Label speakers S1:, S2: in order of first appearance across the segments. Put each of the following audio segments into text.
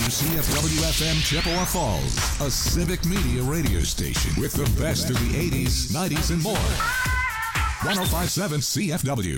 S1: WCFW-FM Chippewa Falls, a civic media radio station with the best of the 80s, 90s, and more. 105.7 CFW.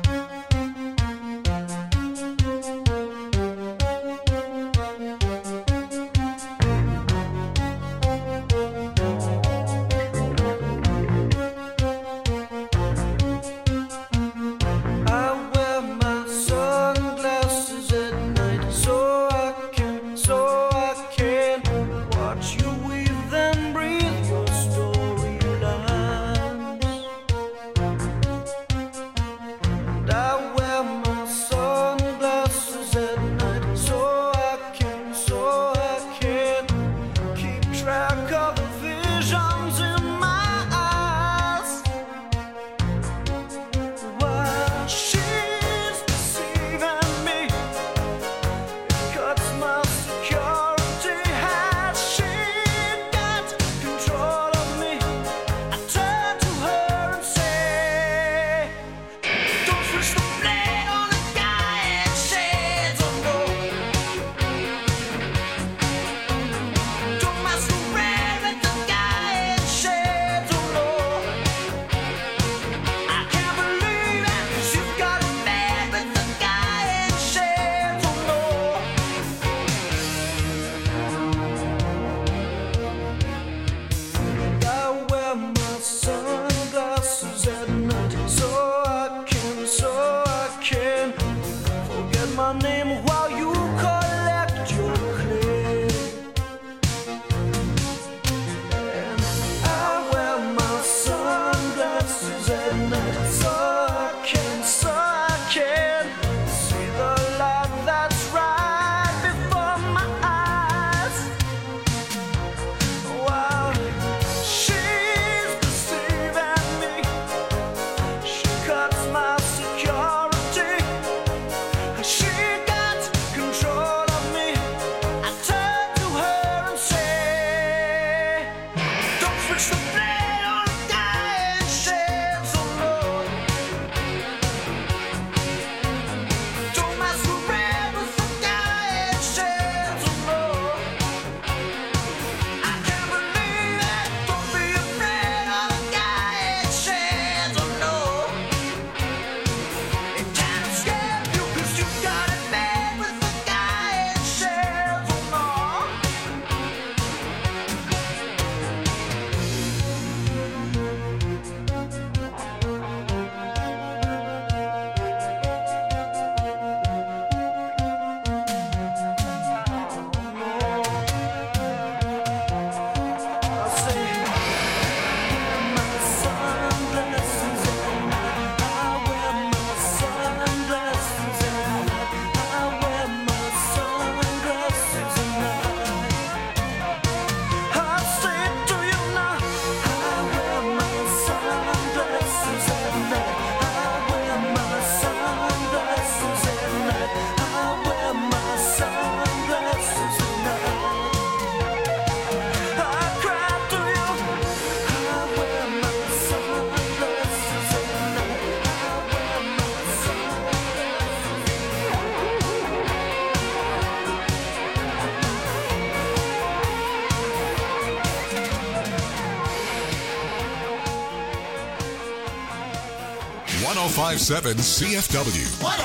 S1: .105.7 CFW.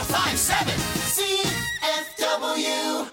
S2: 105.7 CFW.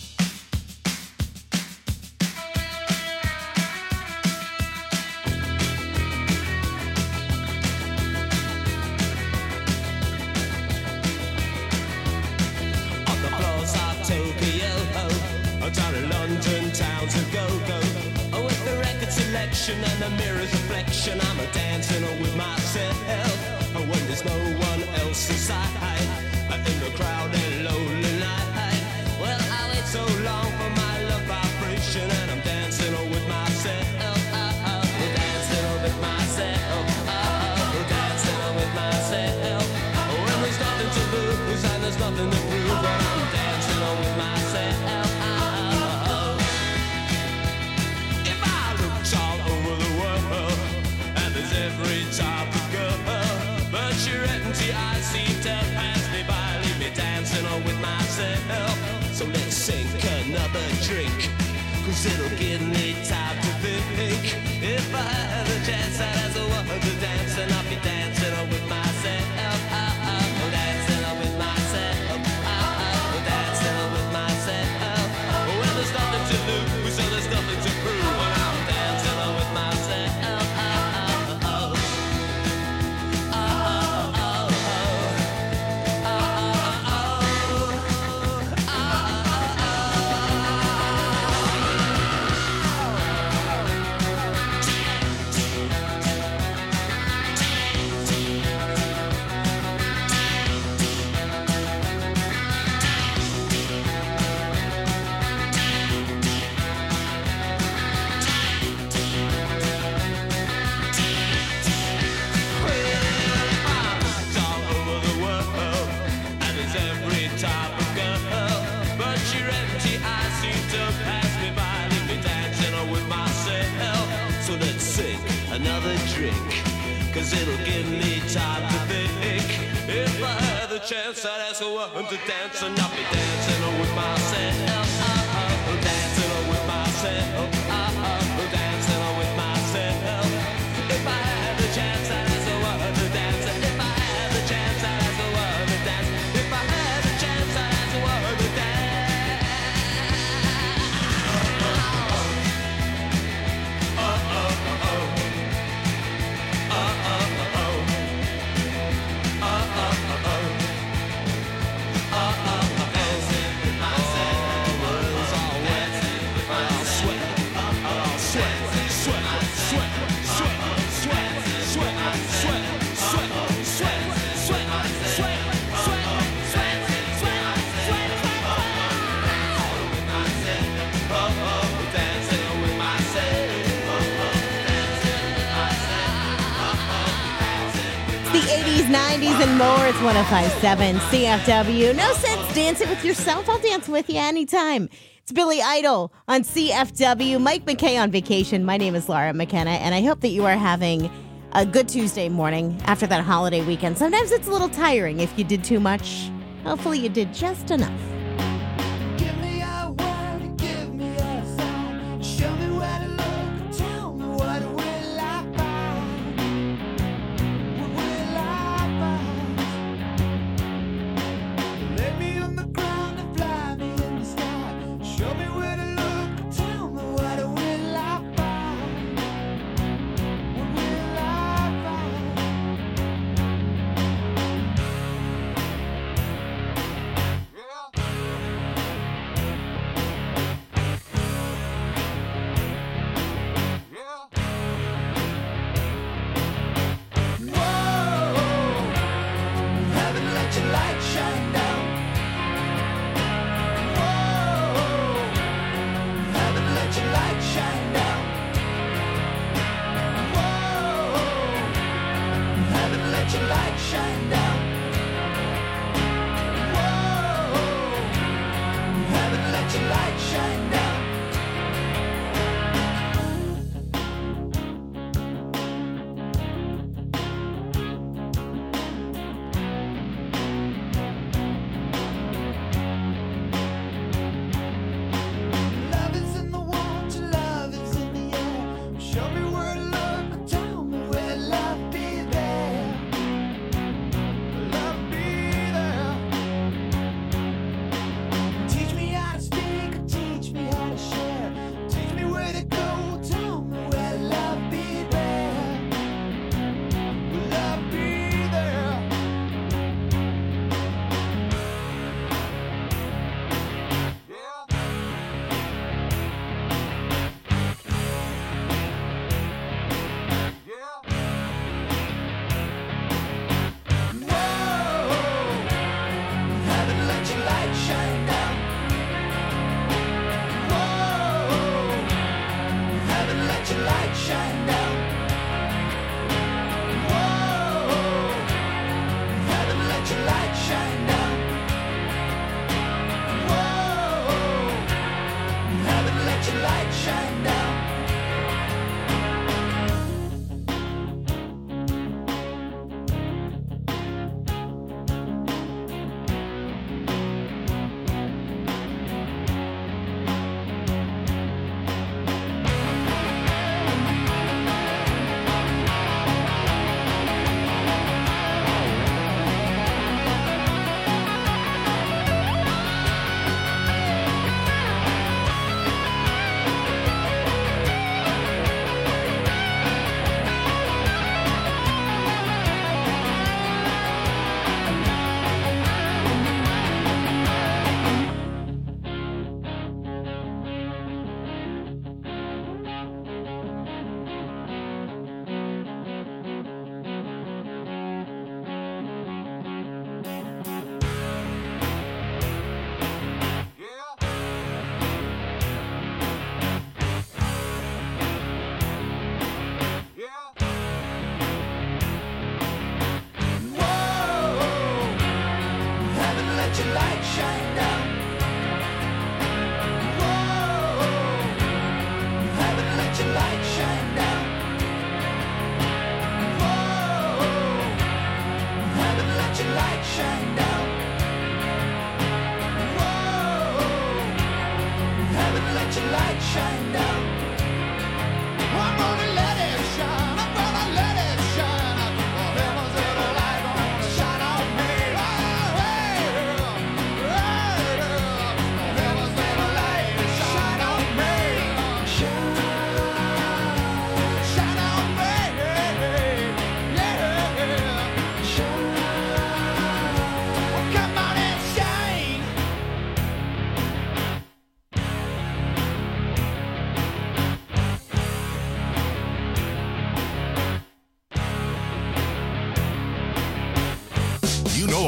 S3: On the floors of Tokyo, down in London town to go. With the record selection and the mirror's reflection, I'm a dancing with myself. When there's no one else inside, in the crowded lonely night. Well, I wait so long for my love vibration, and I'm dancing with myself. Dancing with myself. Dancing with myself. When there's nothing to lose and there's nothing to prove, but I'm dancing with myself. If I looked all over the world, and there's every type of girl, but your empty eyes seem to pass me by, leave me dancing with myself. So let's sink another 'cause it'll give me time to think. If I had a chance, I'd ask a woman to dance, and I'll be dancing with myself. Dancing with myself. Dancing with myself. Well, there's nothing to lose, so there's nothing to prove, and I'm dancing with myself. Another drink, 'cause it'll give me time to think. If I had the chance, I'd ask a woman to dance, and I'll be dancing with myself. Dancing with myself. Dancing with myself. If I had the chance, I'd ask a woman to dance. If I had the chance, I'd ask a woman to dance. If I had the chance, I'd ask a woman to dance.
S2: The 80s, 90s, and more. It's 105.7 CFW. No sense dancing with yourself. I'll dance with you anytime. It's Billy Idol on CFW. Mike McKay on vacation. My name is Laura McKenna, and I hope that you are having a good Tuesday morning after that holiday weekend. Sometimes it's a little tiring if you did too much. Hopefully you did just enough.
S4: Give me a word, give me a song. Show me where to look, tell me what will I find? What will I find? Lay me on the ground and fly me in the sky. Show me where to look, tell me what will I find? What will I find?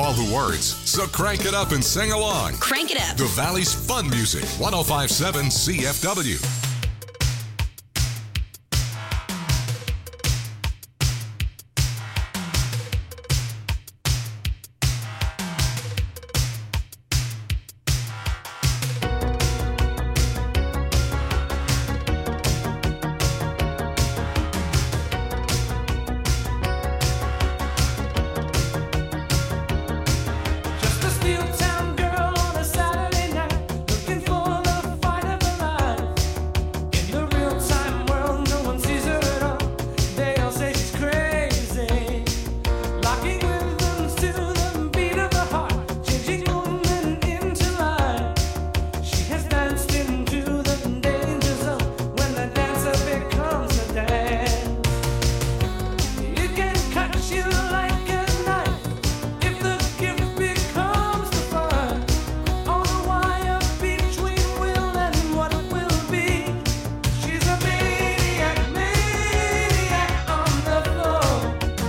S1: all the words, so crank it up and sing along.
S5: Crank it up.
S1: The Valley's fun music, 105.7 CFW.
S4: Just a steel town girl on a Saturday night, looking for the fight of her life. In the real time world, no one sees her at all. They all say she's crazy, locking rhythms to the beat of her heart, changing woman into life. She has danced into the danger zone when the dancer becomes a dance. It can cut you like a knife if the gift becomes the fun. On the wire between will and what will be. She's a maniac, maniac on the floor.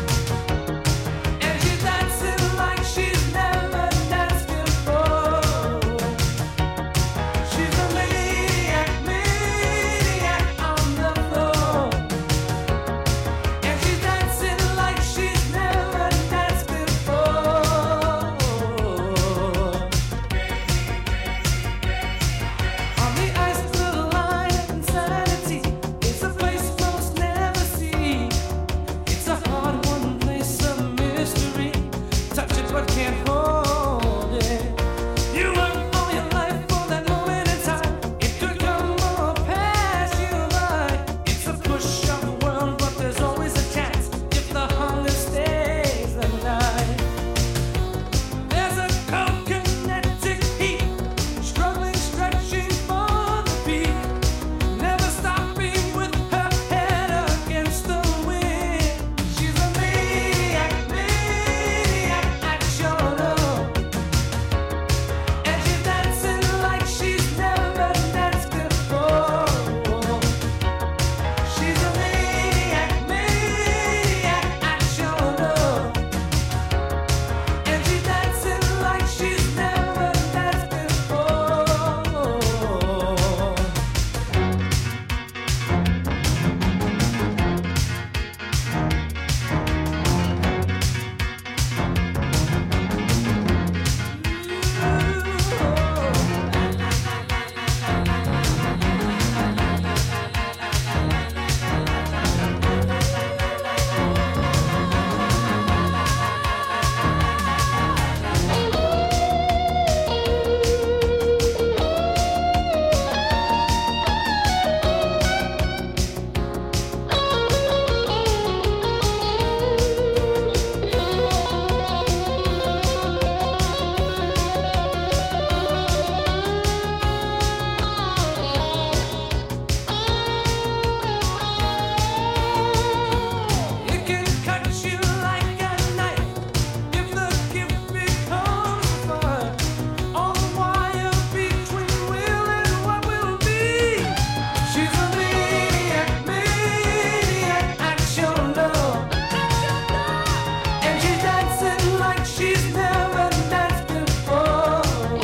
S4: And she's dancing like she's never danced before. She's a maniac, maniac on the floor. And she's dancing like she's never danced before. On the ice, the line of insanity is a place most never see. It's a hard one, place of mystery. Touch it but can't hold it. You work all your life for that moment in time. It could come or pass you by. It's a push of the world, but there's always a chance if the hunger stays the night. There's a cold kinetic heat, struggling, stretching for the beat, never stopping with her head against the wind. She's a maniac, maniac at your door, and she's dancing like she's never danced before. She's a maniac, maniac at your door, and she's dancing like she's never danced before. It can cut you like a knife if the gift becomes fun. On the wire between will and what will be. She's a maniac, maniac at your door, and she's dancing like she's never danced before.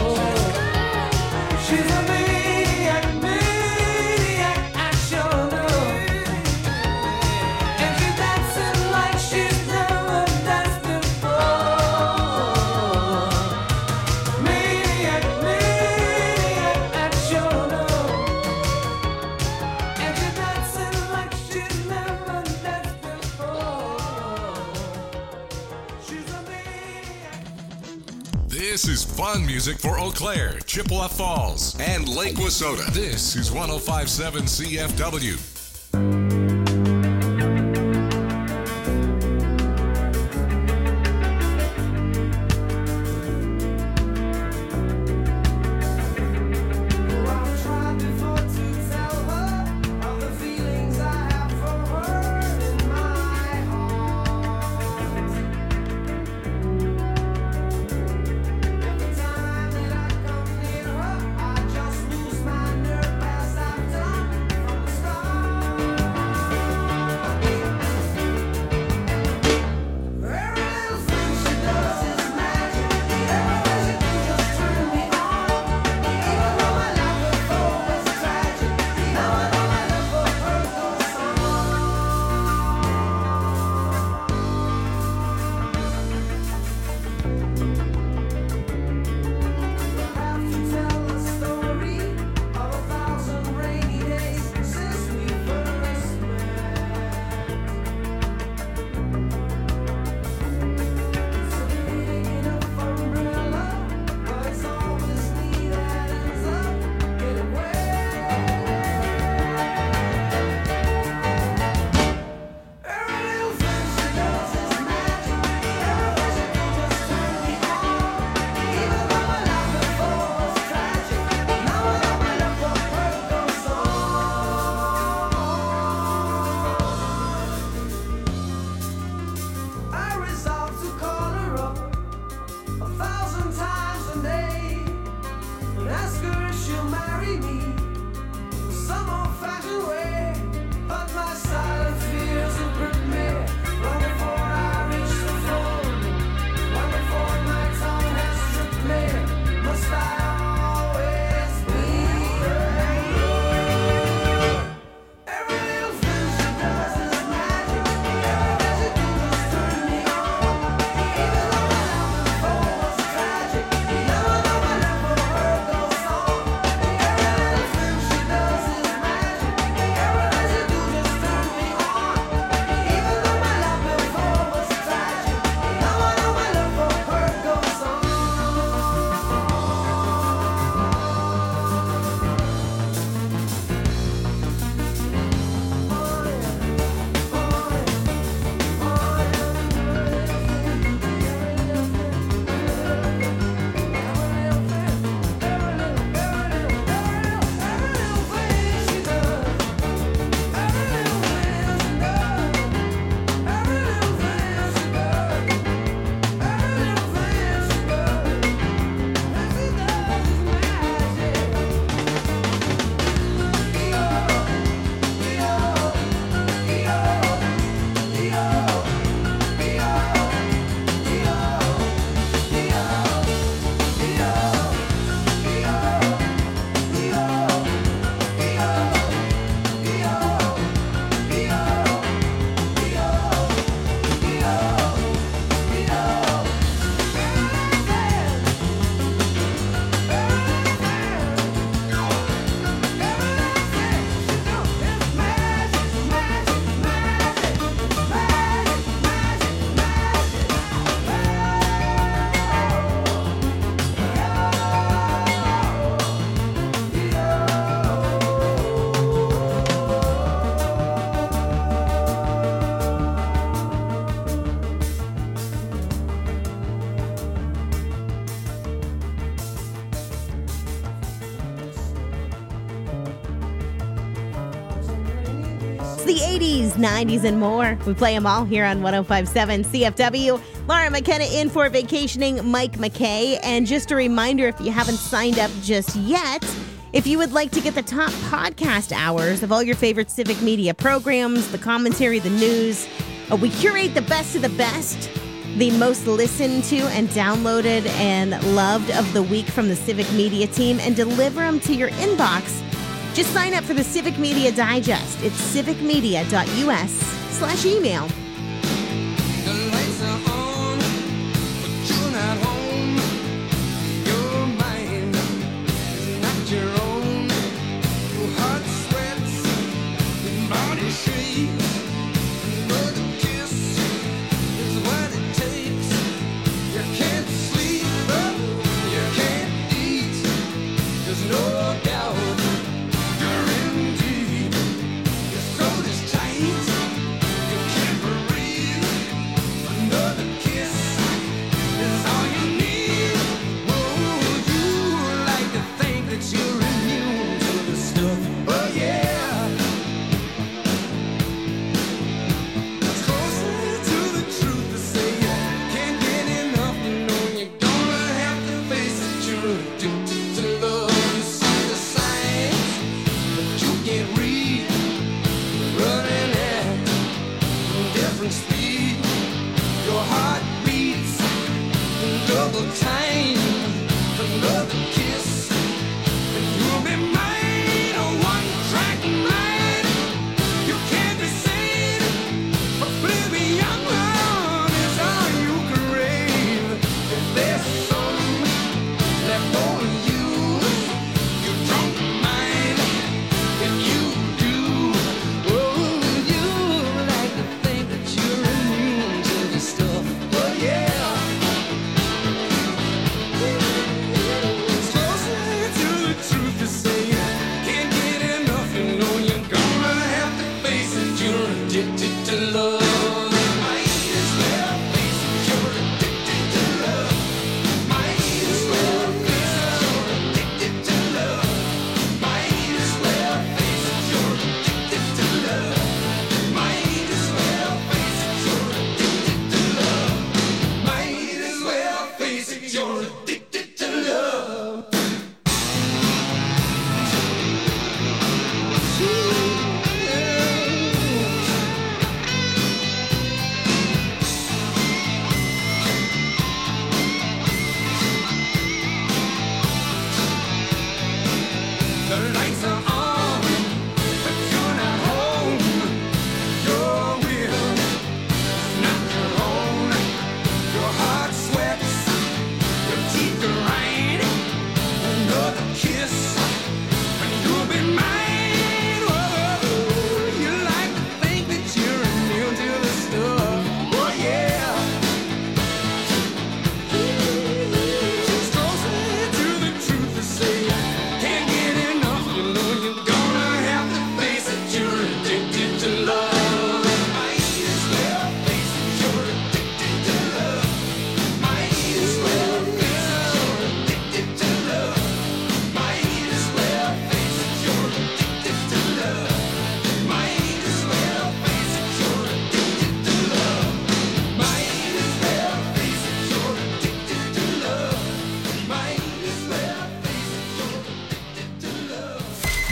S4: She's a maniac, maniac at your door. And she's dancing like she's never danced before. Maniac, maniac at your door. And she's dancing like she's never danced before. She's a maniac.
S1: This is fun music for Eau Claire, Chippewa Falls, and Lake Wissota. This is 105.7 CFW.
S4: I've tried before to tell her of the feelings I have for her in my heart. Every time that I come near her, I just lose my nerve as I've done from the start.
S2: the 80s, 90s, and more. We play them all here on 105.7 CFW. Laura McKenna in for vacationing Mike McKay. And just a reminder, if you haven't signed up just yet, if you would like to get the top podcast hours of all your favorite civic media programs, the commentary, the news, we curate the best of the best, the most listened to and downloaded and loved of the week from the Civic Media team, and deliver them to your inbox. Just sign up for the Civic Media Digest. It's civicmedia.us/email.
S3: The lights are on, but you're not home. Your mind is not your own. Your heart sweats, your body shakes. Another kiss is what it takes. You can't sleep, you can't eat. There's no doubt.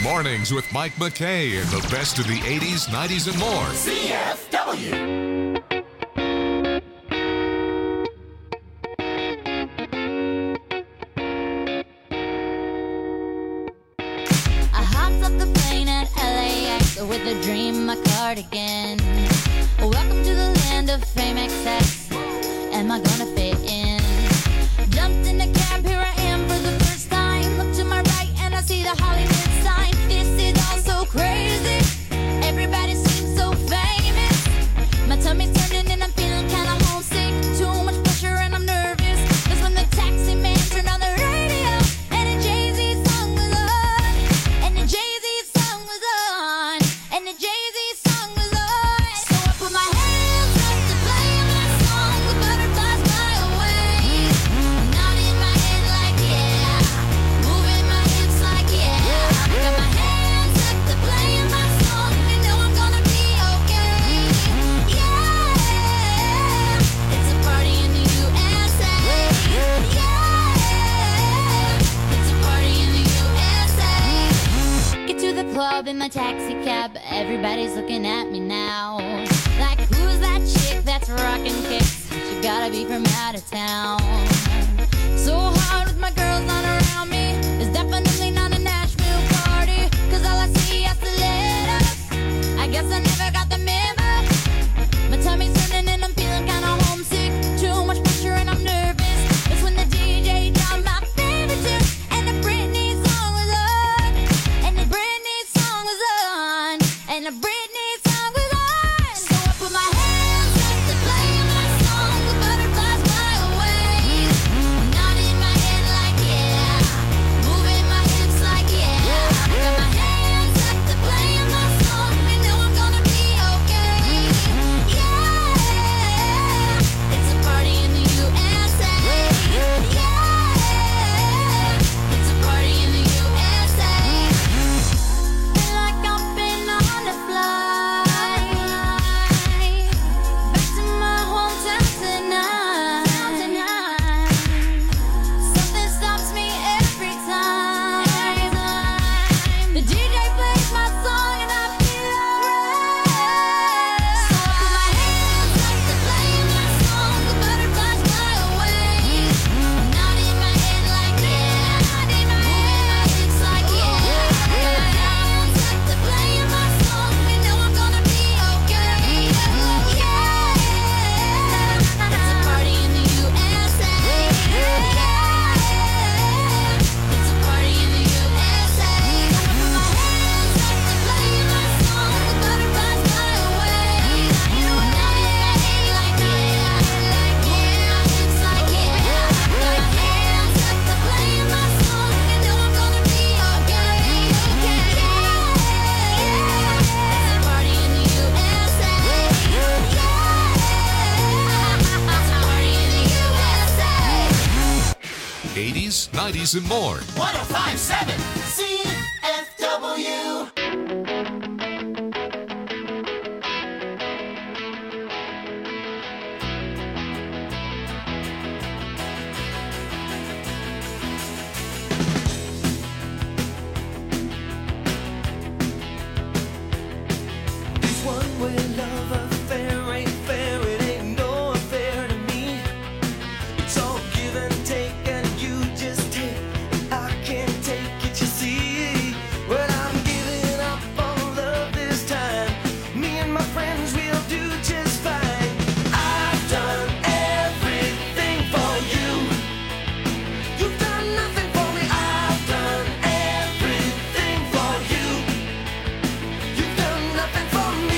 S1: Mornings with Mike McKay and the best of the 80s, 90s, and more.
S5: I hopped off the plane at LAX with a dream, my cardigan. Welcome to the land of fame excess. Am I gonna fit in? Jumped in a cab, here I am for the first time. Look to my right and I see the Hollywood sign. This is all so crazy. Everybody seems so famous. My tummy's turning and I'm feeling kinda homesick. Too much pressure and I'm nervous. That's when the taxi man turned on the radio and a Jay-Z song was on. And the Jay-Z song was on. And the Jay-Z song was on. So I put my hands up to play my song. The butterflies fly away. Nodding my head like yeah. Moving my hips like yeah. I got my hands up to play my song. You know I'm gonna be okay. Yeah. It's a party in the USA. Yeah. It's a party in the USA. Get to the club in my taxi cab. Everybody's looking at me now. Like, who's that chick that's rocking kicks? She gotta be from out of town. So hard with my girls not around me. It's definitely not a Nashville party. Cause all I see are stilettos. I guess I never got the memo. My tummy's turning and I'm feeling kinda homesick. Too much pressure and I'm nervous. That's when the DJ dropped my favorite tune. And the Britney song was on. And the Britney song was on. And the Britney song was on. So I put my hands up to play my song. The butterflies fly away. Nodding my head like yeah. Moving my hips like yeah. I got my hands up to play my song. You know I'm gonna be okay. Yeah. It's a party in the USA. Yeah. It's a party in the USA. Feel like I've been on a flight back to my hometown tonight. Something stops me every time. The DJ plays my song and I feel alright. So I put my hands up to play my song. The butterflies fly away. Nodding my head like yeah. Moving my hips like yeah. I got my hands up to play my song. You know I'm gonna be okay. Yeah. It's a party in the USA. Yeah. It's a party in the USA. I put my hands up to play my song. The butterflies fly away. Nodding my head like yeah. Moving my hips like yeah. I got my hands up to play my song. You know I'm gonna be okay. Yeah. It's a party in the USA. Yeah. It's a party in the USA.
S1: 80s, 90s, and more.
S3: 1057 CFW.
S4: This one-way love affair ain't fair, it ain't no affair to me. It's all give and take, and you just take, and I can't take it, you see. Well, I'm giving up on love this time. Me and my friends will do just fine. I've done everything for you. You've done nothing for me. I've done everything for you. You've done nothing for me.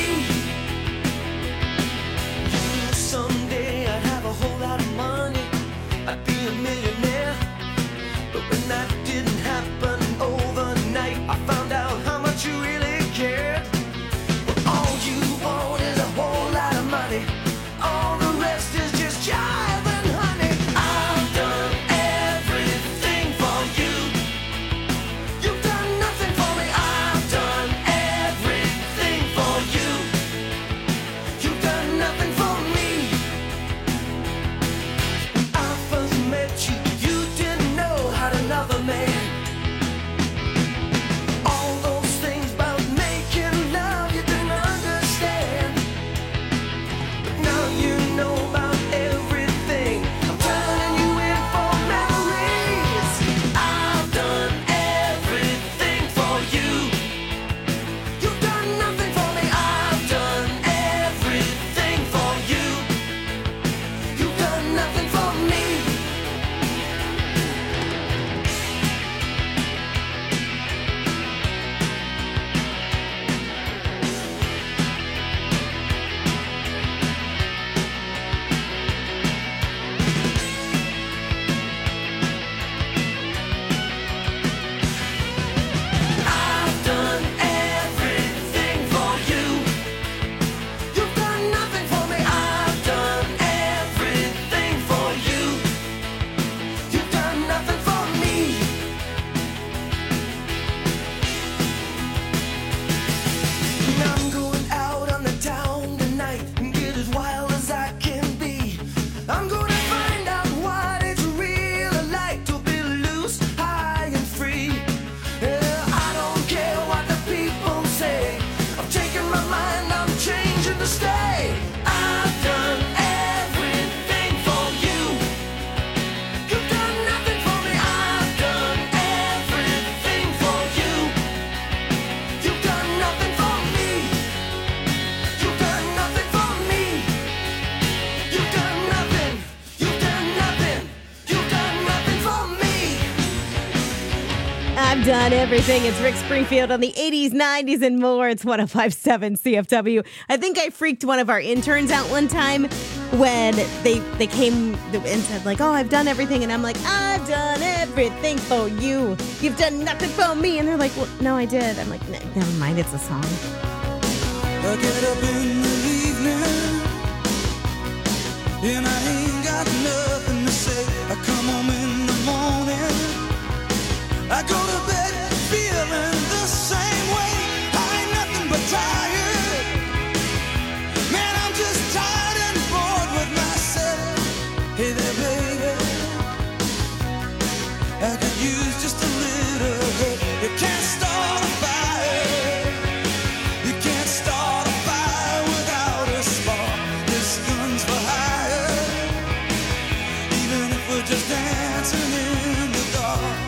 S4: You knew someday I'd have a whole lot of money. I'd be a millionaire. But when that didn't happen overnight, I found out how much you really cared. Well, all you want is a whole lot of money. All the rest is just jive and honey. I've done everything for you. You've done nothing for me. I've done everything for you. You've done nothing for me. When I first met you, you didn't know how to love a man.
S2: I've done everything. It's Rick Springfield on the 80s, 90s, and more. It's 105.7 CFW. I think I freaked one of our interns out one time when they came and said, like, oh, I've done everything. And I'm like, I've done everything for you. You've done nothing for me. And they're like, well, no, I did. I'm like, never mind. It's a song.
S4: I get up in the evening and I ain't got nothing to say. I come home in the morning, I go to bed feeling the same way. I ain't nothing but tired. Man, I'm just tired and bored with myself. Hey there, baby, I could use just a little help. You can't start a fire. You can't start a fire without a spark. This gun's for hire. Even if we're just dancing in the dark.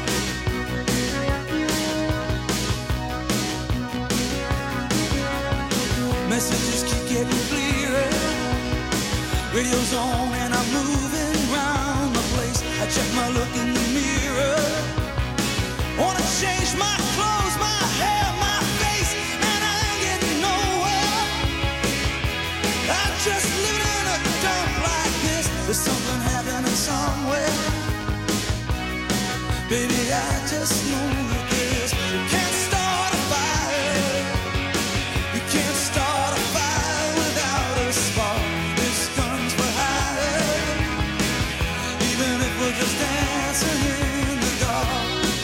S4: Messages keep getting clearer. Radio's on and I'm moving round the place. I check my look in the mirror. Wanna change my clothes, my hair, my face, and I ain't getting nowhere. I'm just living in a dump like this. There's something happening somewhere. Baby, I just know that this. You can't start a fire. You can't start a fire without a spark. This gun's for hire. Even if we're just dancing in the dark.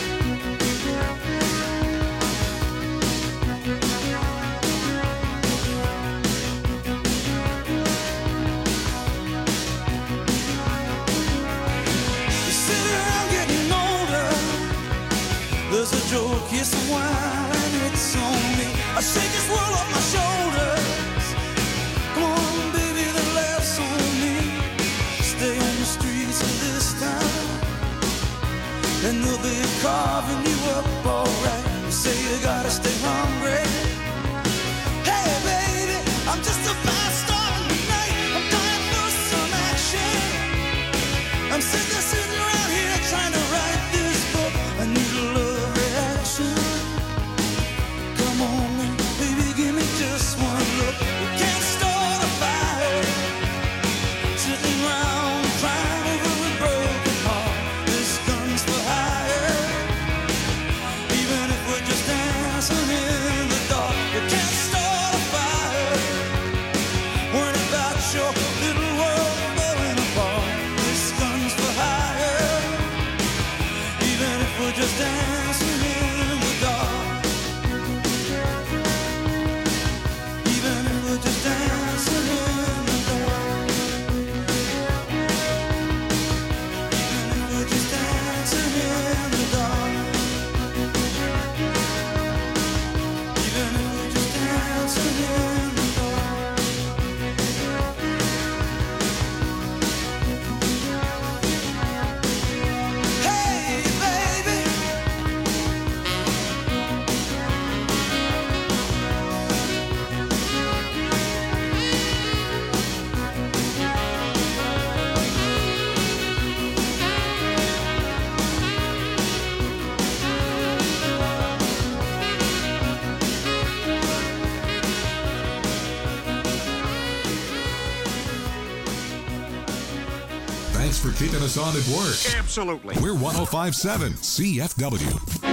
S4: You sit around getting older. There's a joke, yes, a while, and it's on me. I shake this world off my shoulders. Come on, baby, the laughs on me. Stay on the streets of this town, and they'll be carving you up alright. You say you gotta stay hungry. Hey, baby, I'm just about starting the night. I'm dying for some action. I'm sick of sitting around here trying to write this book. I need a love reaction. Come on, baby, give me just one look. You can't start a fire. Sitting around crying over a broken heart. This gun's for hire. Even if we're just dancing in the dark. You can't start a fire. Worrying about your little world falling apart. This gun's for hire. Even if we're just dancing in the dark. Even if we're just dancing in the dark. Even if we're just dancing in the dark. Even if we're just dancing in the dark. Hey, baby.
S1: Thanks for keeping us on at work.
S6: Absolutely.
S1: We're 105.7 CFW.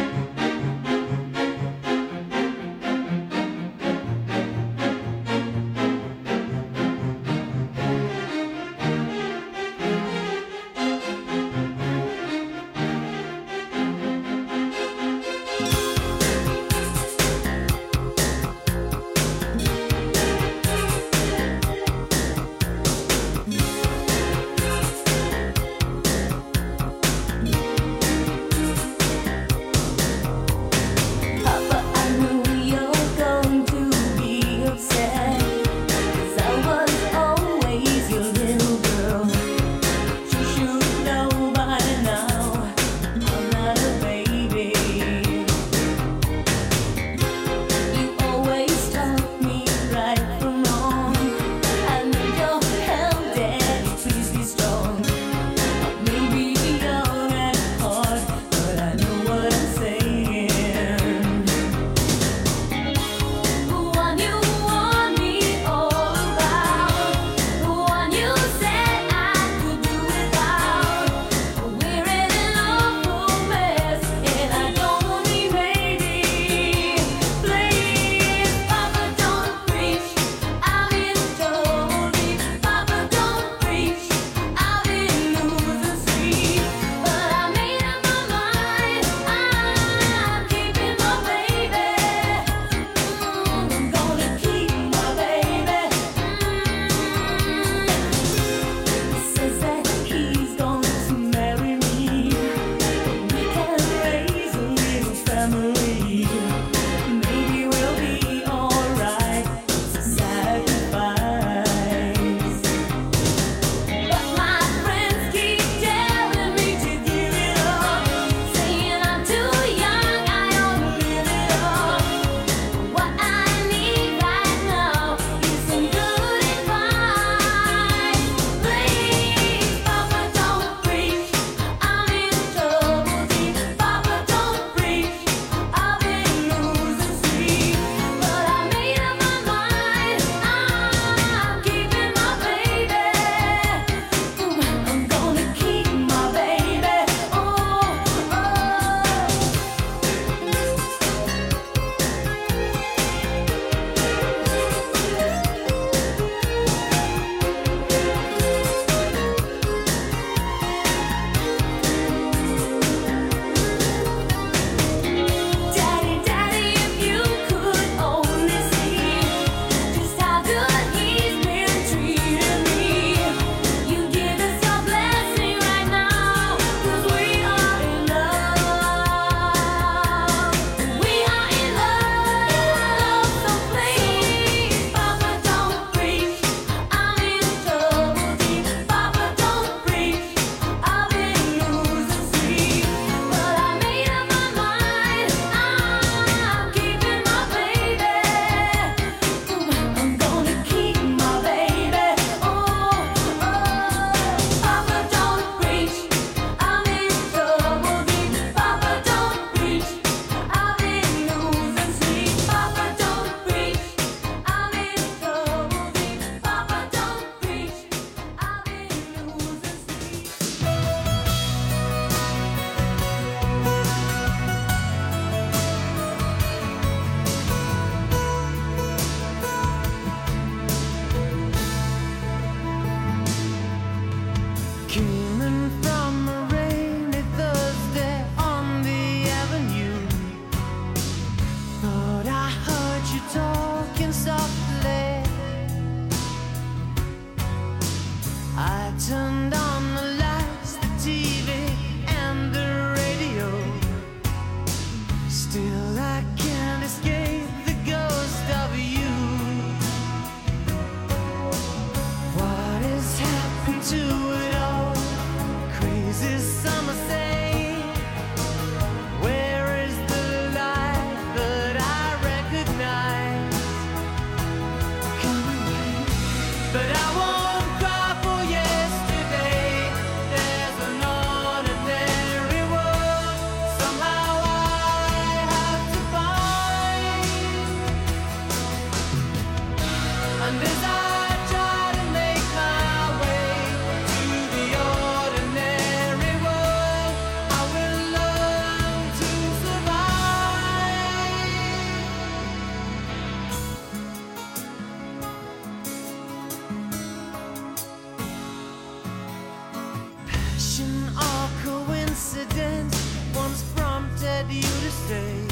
S4: wanted you to stay.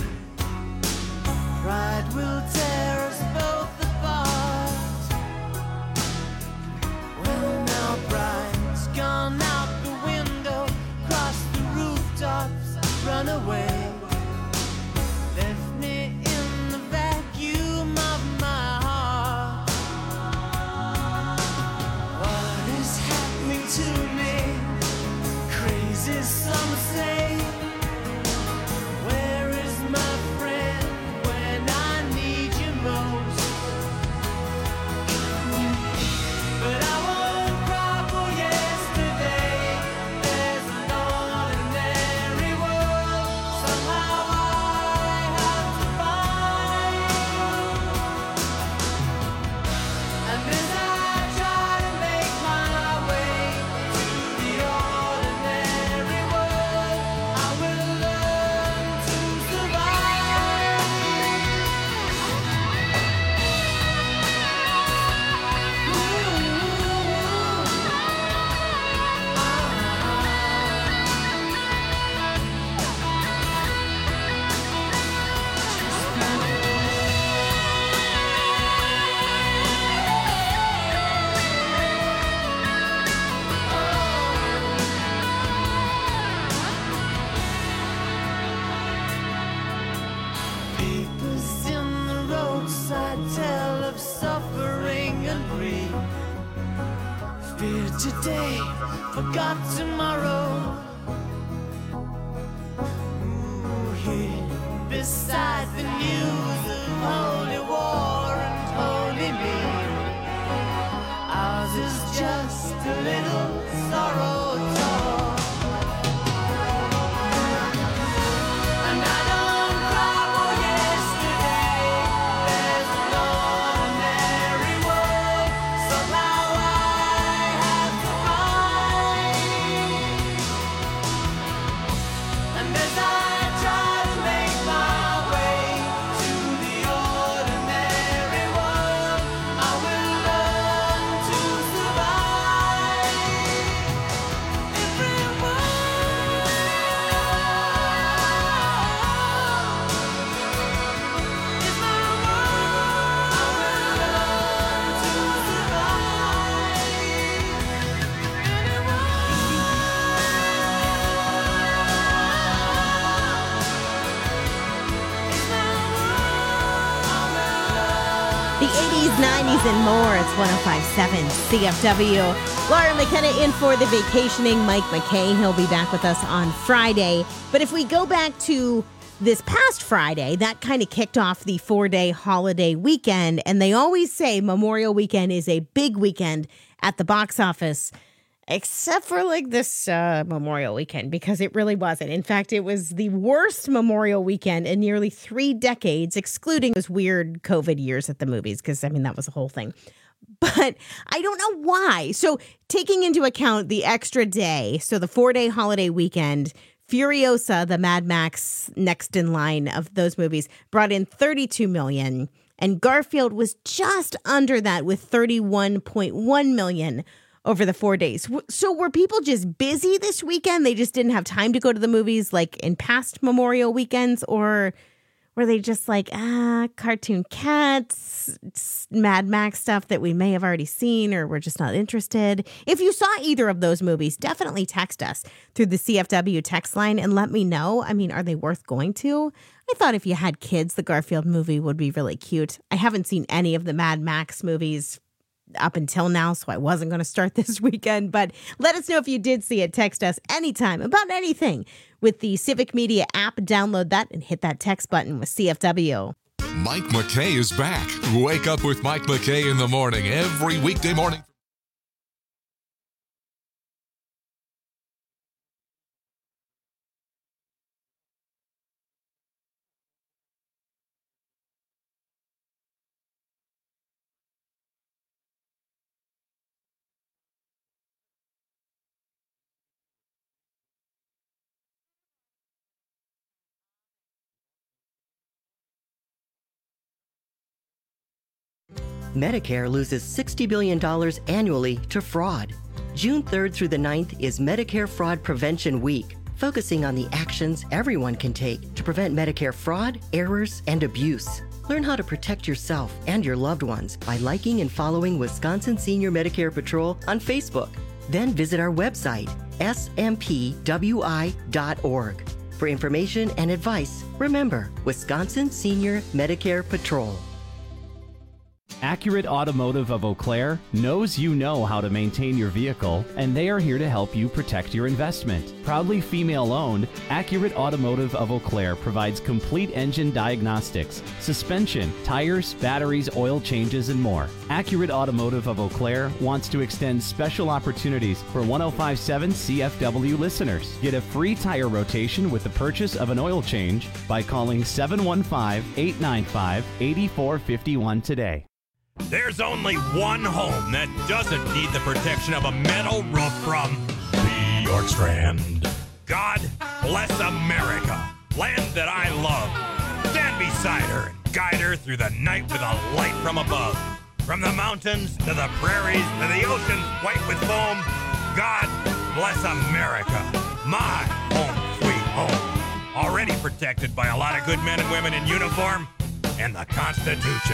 S4: Pride will tear us both apart. Well, now pride's gone out the window, crossed the rooftops, run away. Left me in the vacuum of my heart. What is happening to me? Crazy, some say. Where is my friend when I need you most? But I won't cry for yesterday. There's an ordinary world somehow I have to find. And as I try to make my way to the ordinary world, I will learn to survive. Papers in the roadside tell of suffering and grief. Fear today, forgot tomorrow. Ooh, here beside the news of holy war and holy me. Ours is just a little sorrow talk. And I don't cry for yesterday. There's an ordinary world somehow I have to find. And as I try to make my way to the ordinary world, I will learn to survive.
S2: The 80s, 90s, and more. It's 105.7 CFW. Laura McKenna in for the vacationing Mike McKay. He'll be back with us on Friday. But if we go back to this past Friday, that kind of kicked off the 4-day holiday weekend. And they always say Memorial Weekend is a big weekend at the box office. Except for like this Memorial Weekend, because it really wasn't. In fact, it was the worst Memorial Weekend in nearly 3 decades, excluding those weird COVID years at the movies, because, I mean, that was the whole thing. But I don't know why. So taking into account the extra day, so the 4-day holiday weekend, Furiosa, the Mad Max next in line of those movies, brought in $32 million. And Garfield was just under that with $31.1 million over the 4 days. So were people just busy this weekend? They just didn't have time to go to the movies like in past Memorial weekends? Or were they just like, cartoon cats, Mad Max stuff that we may have already seen, or we're just not interested? If you saw either of those movies, definitely text us through the CFW text line and let me know. I mean, are they worth going to? I thought if you had kids, the Garfield movie would be really cute. I haven't seen any of the Mad Max movies up until now, so I wasn't going to start this weekend. But let us know if you did see it. Text us anytime about anything with the Civic Media app. Download that and hit that text button with CFW.
S1: Mike McKay is back. Wake up with Mike McKay in the morning every weekday morning.
S6: Medicare loses $60 billion annually to fraud. June 3rd through the 9th is Medicare Fraud Prevention Week. focusing on the actions everyone can take to prevent Medicare fraud, errors, and abuse. Learn how to protect yourself and your loved ones by liking and following Wisconsin Senior Medicare Patrol on Facebook. Then visit our website, smpwi.org. For information and advice, remember Wisconsin Senior Medicare Patrol.
S7: Accurate Automotive of Eau Claire knows you know how to maintain your vehicle, and they are here to help you protect your investment. Proudly female-owned, Accurate Automotive of Eau Claire provides complete engine diagnostics, suspension, tires, batteries, oil changes, and more. Accurate Automotive of Eau Claire wants to extend special opportunities for 105.7 CFW listeners. Get a free tire rotation with the purchase of an oil change by calling 715-895-8451 today.
S8: There's only one home that doesn't need the protection of a metal roof from Bjorkstrand. God bless America, land that I love. Stand beside her and guide her through the night with a light from above. From the mountains to the prairies to the oceans white with foam, God bless America, my home sweet home. Already protected by a lot of good men and women in uniform and the Constitution.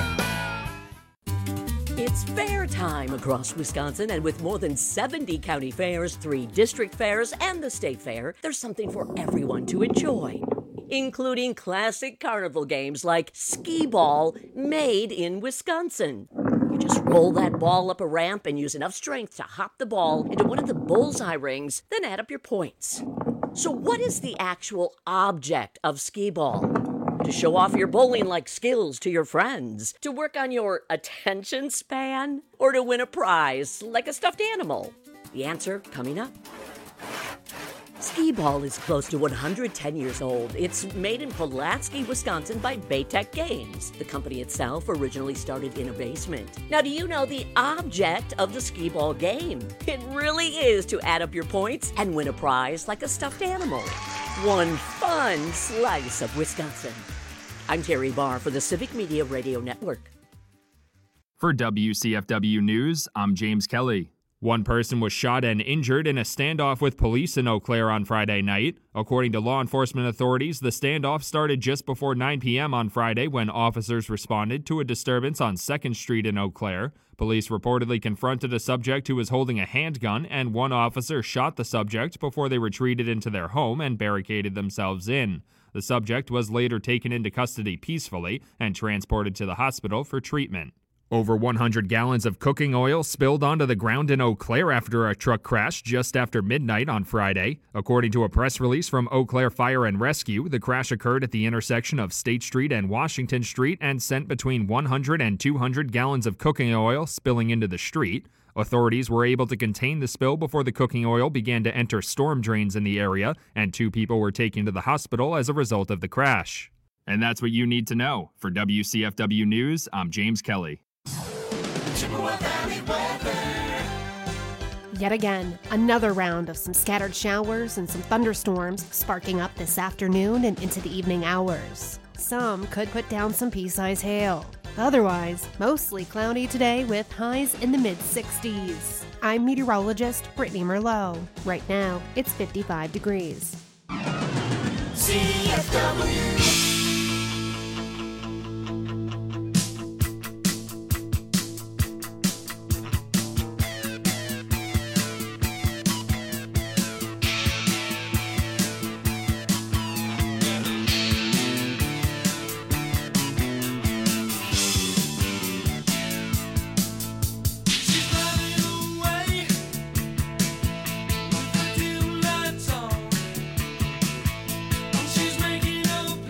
S9: It's fair time across Wisconsin, and with more than 70 county fairs, 3 district fairs, and the state fair, there's something for everyone to enjoy, including classic carnival games like skee ball, made in Wisconsin. You just roll that ball up a ramp and use enough strength to hop the ball into one of the bullseye rings, then add up your points. So what is the actual object of skee ball? To show off your bowling-like skills to your friends? To work on your attention span? Or to win a prize like a stuffed animal? The answer coming up. Skee ball is close to 110 years old. It's made in Pulaski, Wisconsin by Baytech Games. The company itself originally started in a basement. Now, do you know the object of the skee ball game? It really is to add up your points and win a prize like a stuffed animal. One fun slice of Wisconsin. I'm Terry Barr for the Civic Media Radio Network.
S10: For WCFW News, I'm James Kelly. One person was shot and injured in a standoff with police in Eau Claire on Friday night. According to law enforcement authorities, the standoff started just before 9 p.m. on Friday when officers responded to a disturbance on 2nd Street in Eau Claire. Police reportedly confronted a subject who was holding a handgun, and one officer shot the subject before they retreated into their home and barricaded themselves in. The subject was later taken into custody peacefully and transported to the hospital for treatment. Over 100 gallons of cooking oil spilled onto the ground in Eau Claire after a truck crashed just after midnight on Friday. According to a press release from Eau Claire Fire and Rescue, the crash occurred at the intersection of State Street and Washington Street and sent between 100 and 200 gallons of cooking oil spilling into the street. Authorities were able to contain the spill before the cooking oil began to enter storm drains in the area, and 2 people were taken to the hospital as a result of the crash. And that's what you need to know. For WCFW News, I'm James Kelly.
S11: Yet again, another round of some scattered showers and some thunderstorms sparking up this afternoon and into the evening hours. Some could put down some pea-size hail. Otherwise, mostly cloudy today with highs in the mid-60s. I'm meteorologist Brittany Merlot. Right now, it's 55 degrees.
S4: CFW.
S3: She's making up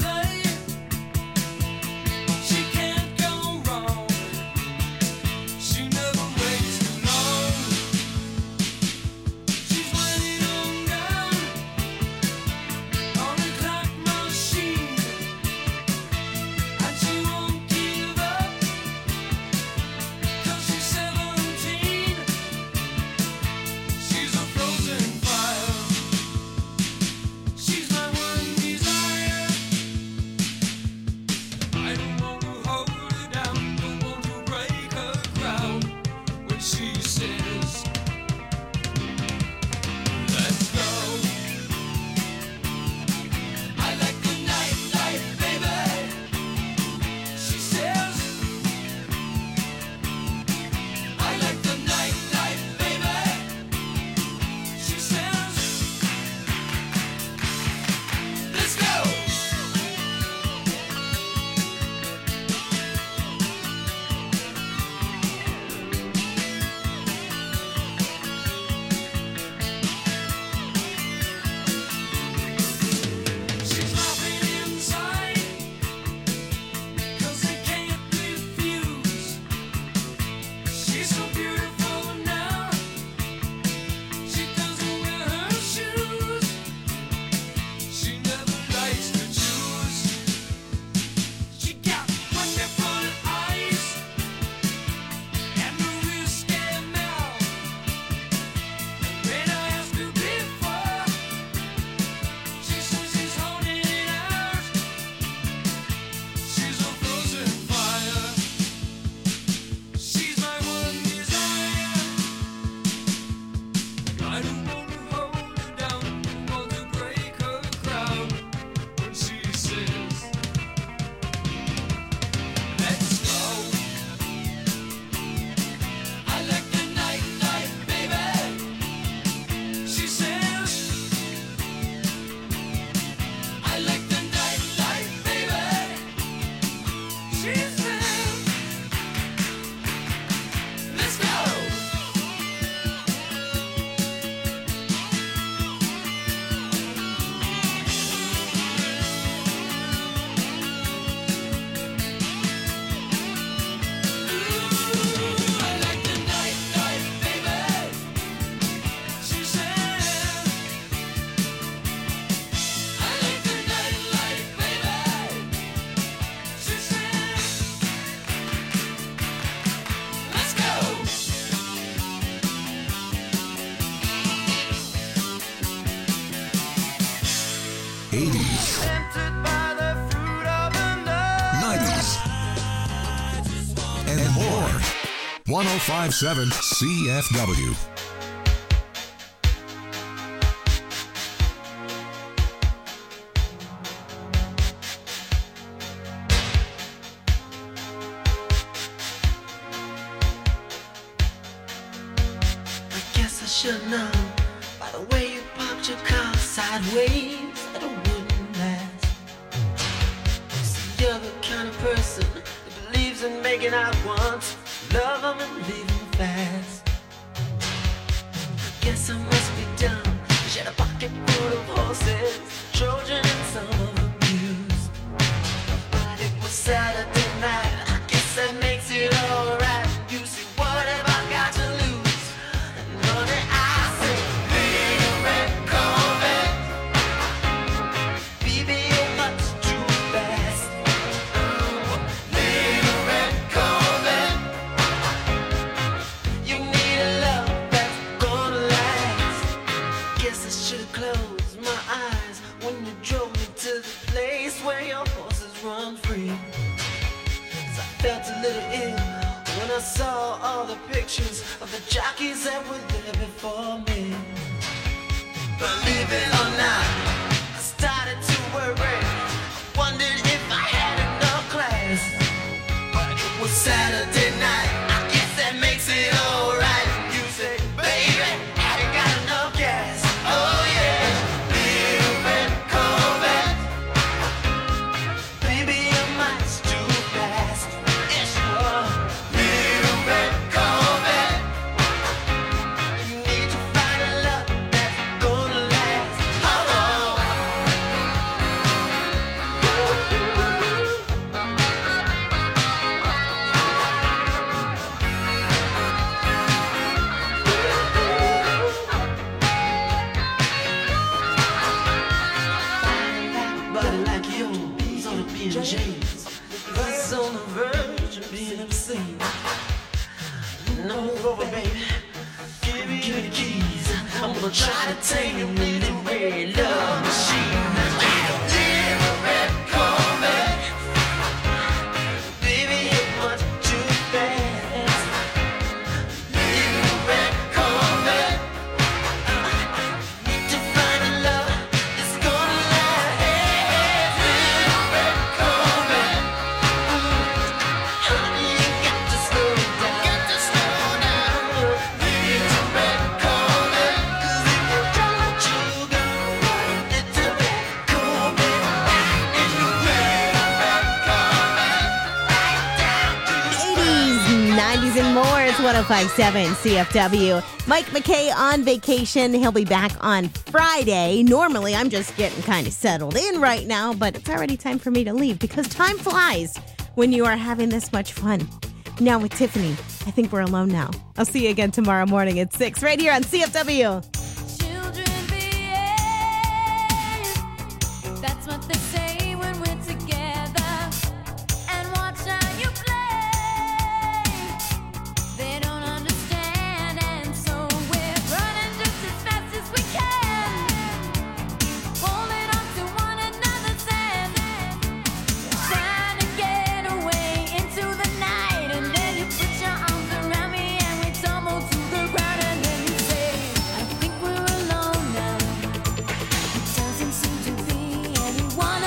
S4: tempted by the fruit of the night.
S1: 90s, and more. 1057 CFW.
S4: I guess I should know by the way you parked your car sideways that it wouldn't last. See, you're the kind of person that believes in making out once, love them and leave them fast. I guess I must be dumb. She had a pocket full of horses, Trojan and some of them used. But it was Saturday night, I guess that makes it alright. You see, what have I got to lose? And honey, I say, little red Corvette, baby, you're much too fast. Little red Corvette, you need a love that's gonna last. Guess I should've closed my eyes when you drove me to the place where your horses run free. 'Cause I felt a little ill when I saw all the pictures of the jockeys that were there before me. Believe it or not, I started to worry. I wondered if I had enough class. But it was Saturday night, I guess that makes it alright. You say, baby, I ain't got enough gas. Oh yeah, little red Corvette, baby, you're much too fast. Yes, you are. Little red Corvette, you need to find a love that's gonna last. Oh, body like yours on a PJs, this on the verge of being obscene. No over, baby. Give me the keys. I'm gonna try to tame your little red love machine. Little red Corvette, baby, you're much too fast. Little red Corvette, need to find a love that's gonna last. Little red Corvette, honey, you got to slow down. Little red Corvette, 'cause if you don't let you go, little red Corvette, and you red Corvette, right down to the
S2: 80s, 90s, and more. It's 1057 CFW. Mike McKay on vacation. He'll be back on Friday. Normally, I'm just getting kind of settled in right now, but it's already time for me to leave because time flies when you are having this much fun. Now with Tiffany, I think we're alone now. I'll see you again tomorrow morning at 6 right here on CFW.
S5: Children behave. That's what they say when we're together. And watch how you play. They don't understand, and so we're running just as fast as we can, holding on to one another's hand, trying to get away into the night. And then you put your arms around me and we tumble to the ground. And then you say, I think we're alone now. It doesn't seem to be anyone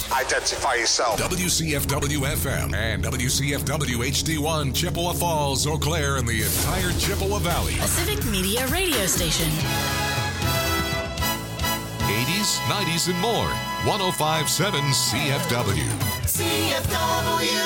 S12: Identify yourself.
S1: WCFW FM and WCFW HD1 Chippewa Falls, Eau Claire, and the entire Chippewa Valley.
S13: A civic media radio station.
S1: 80s, 90s, and more. 105.7 CFW.
S4: CFW.